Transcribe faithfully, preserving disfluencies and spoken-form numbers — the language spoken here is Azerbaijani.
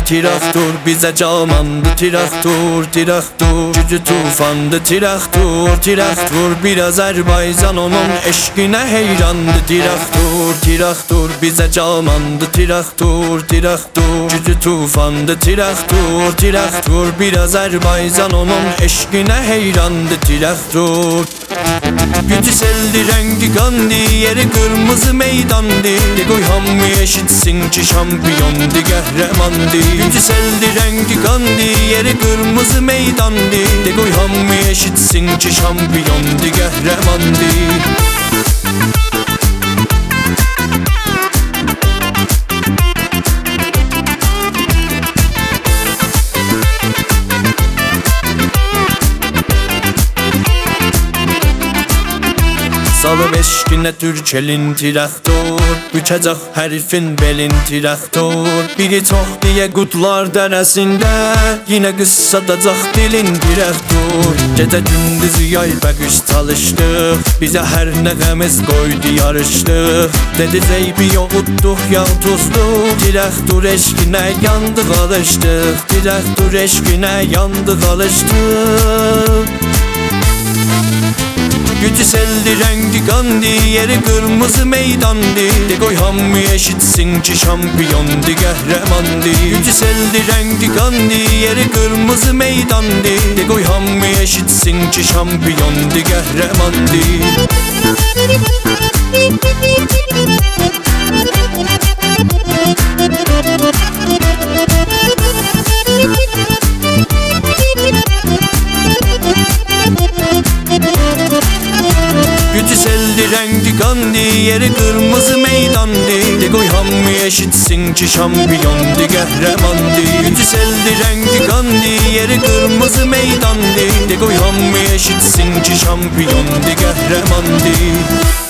Traktor bize camandı traktor, traktor gücü tufandı traktor, traktor bir Azerbaycan onun eşkine heyrandı traktor, traktor bize camandı traktor, traktor gücü tufandı traktor, traktor bir Azerbaycan onun eşkine heyrandı traktor. Gücüseldi rengi kandı, yeri kırmızı meydandı. De koy hamı eşitsin ki şampiyondu, kahramandı. Gücüseldi rengi kandı, yeri kırmızı meydandı. De koy hamı eşitsin ki şampiyondu, kahramandı. Salıb eşkinə Türkelin traktor, bükəcək hərifin belin traktor. Biri çox deyə qutlar dərəsində, yine qıssadacaq dilin traktor. Gecə gündüz yay bəqüş çalışdıq, bizə hər nəğəmiz qoydu yarışdıq. Dedi zeybi yoğutduq yağ tuzluq, traktor eşkinə yandıq alışdıq, traktor eşkinə yandıq alışdıq. Gücüseldi rengi kandı, yeri kırmızı meydandı. De koy hamı eşitsin ki şampiyondu, kahramandı. Gücüseldi rengi kandı, yeri kırmızı meydandı. De koy hamı eşitsin ki şampiyondu, kahramandı. Gücüseldi rengi kandı, yeri kırmızı meydandı. De koy hamı eşitsin ki şampiyondu, kahramandı. Gücüseldi rengi kandı, yeri kırmızı meydandı. De koy hamı eşitsin ki şampiyondu, kahramandı.